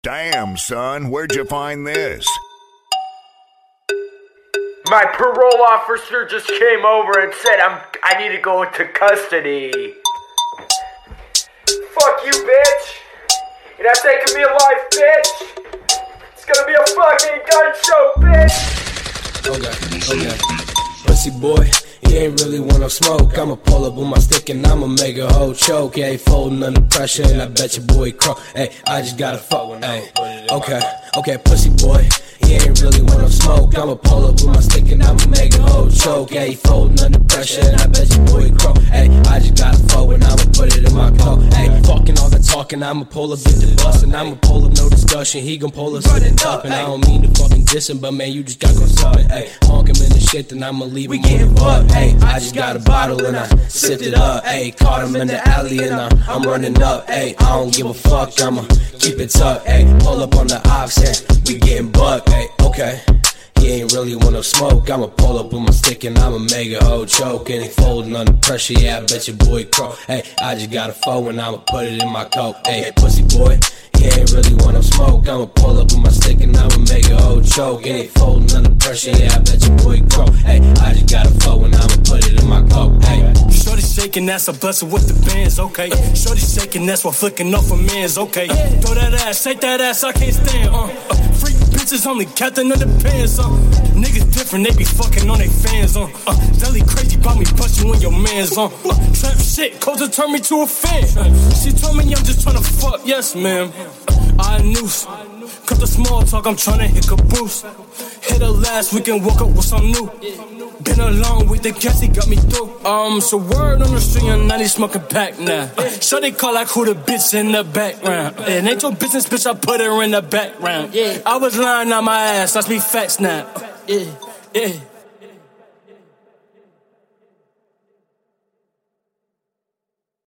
Damn, son, where'd you find this? My parole officer just came over and said I need to go into custody. Fuck you, bitch. You're not taking me alive, bitch. It's gonna be a fucking gun show, bitch. Okay. Pussy boy, he ain't really want no smoke. I'ma pull up with my stick and I'ma make a whole choke. Yeah, he folding under pressure and I bet your boy croak. Hey, I just gotta fuck with him. Okay, pussy boy, he ain't really want no smoke. I'ma pull up with my stick and I'ma make a whole choke. Yeah, he folding under pressure and I bet your boy croak. Hey, I just gotta fuck and I'ma put it in my coat. Hey, fucking all the talking, I'ma pull up, get the bus and I'ma pull up, no discussion. He gon' pull us in it up and I don't mean to fucking diss him, but man, you just got go something. Hey, honk him in the shit, then I'ma leave him on the butt. Hey, I just got a bottle and I sipped it up. Hey, caught him in the alley and I'm running up. Hey, I don't give a fuck, I'ma keep it tucked. Hey, pull up on the ops and we getting bucked. Hey, okay. He ain't really want no smoke. I'ma pull up with my stick and I'ma make a whole choke. And he folding under pressure, yeah, I bet your boy croak. Hey, I just got a phone and I'ma put it in my coat. Hey, pussy boy, he ain't really want no smoke. I'ma pull up with my stick and I'ma make a whole choke. And he folding under pressure, yeah, I bet your boy croak. Hey, I just got a phone and I'ma put it in my coat. Hey, shorty shaking, that's a blessing with the bands, okay. Shorty shaking, that's while flicking off a man's, okay. Throw that ass, shake that ass, I can't stand, freak bitches only captain of the pants, niggas different, they be fucking on they fans, Deli crazy about me, bust you in your mans, trap shit, culture turn me to a fan. She told me I'm just tryna fuck, yes ma'am. I noose, cut the small talk, I'm tryna hit caboose. Hit her last weekend, woke up with some new. Been a long week, the gas he got me through. So word on the string, and now they smoking pack now. Sure they call like who the bitch in the background. It ain't your business, bitch, I put her in the background. I was lying on my ass, let's be facts now.